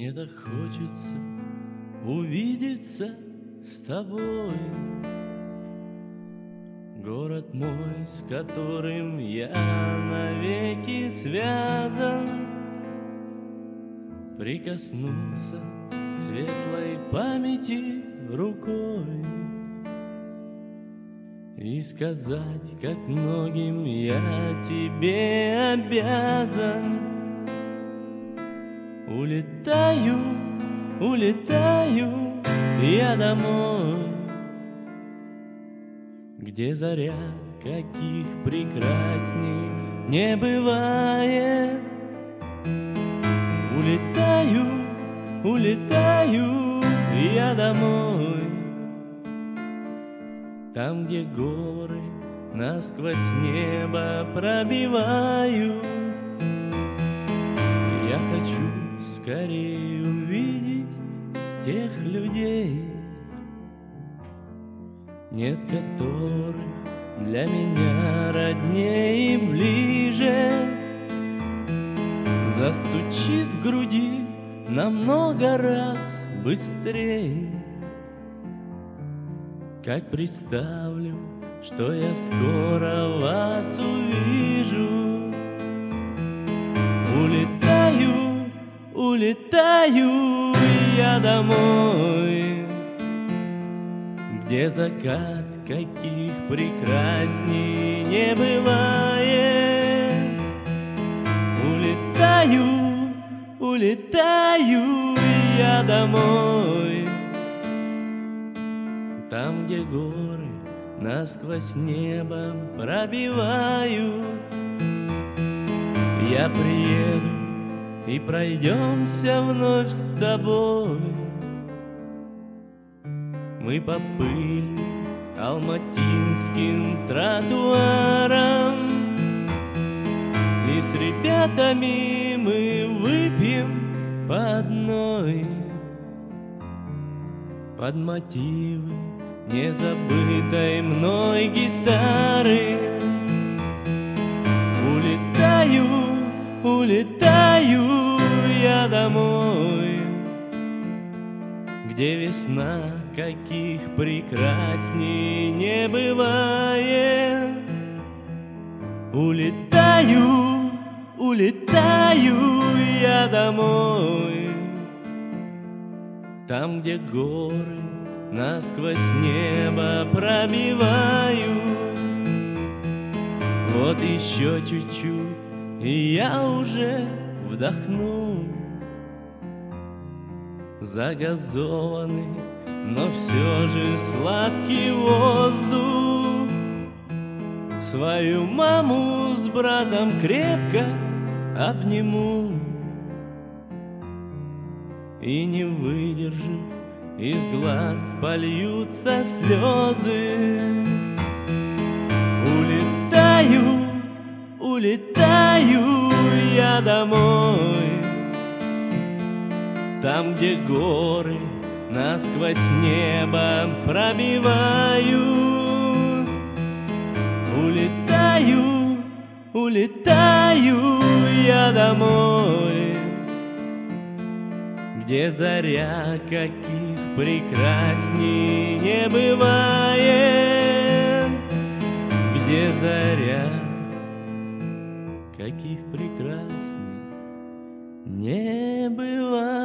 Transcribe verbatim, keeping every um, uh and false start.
Мне так хочется увидеться с тобой. Город мой, с которым я навеки связан, прикоснулся к светлой памяти рукой и сказать, как многим я тебе обязан. Улетаю, улетаю я домой, где заря каких прекрасней не бывает. Улетаю, улетаю я домой, там, где горы насквозь небо пробивают. Я хочу скорее увидеть тех людей, нет которых для меня роднее и ближе. Застучит в груди на много раз быстрее, как представлю, что я скоро вас увижу. Улетаю, улетаю я домой, где закат каких прекрасней не бывает. Улетаю, улетаю я домой, там, где горы насквозь небо пробивают. Я приеду и пройдемся вновь с тобой. Мы по пыли алматинским тротуарам, и с ребятами мы выпьем по одной под мотивы незабытой мной гитары. Улетаю, улетаю я домой, где весна каких прекрасней не бывает. Улетаю, улетаю я домой, там, где горы насквозь небо пробивают. Вот еще чуть-чуть, и я уже вдохну загазованный, но все же сладкий воздух. Свою маму с братом крепко обниму и, не выдержав, из глаз польются слезы. Улетаю, улетаю я домой, там, где горы насквозь небо пробивают. Улетаю, улетаю я домой, где заря каких прекрасней не бывает. Где заря каких прекрасней не бывает.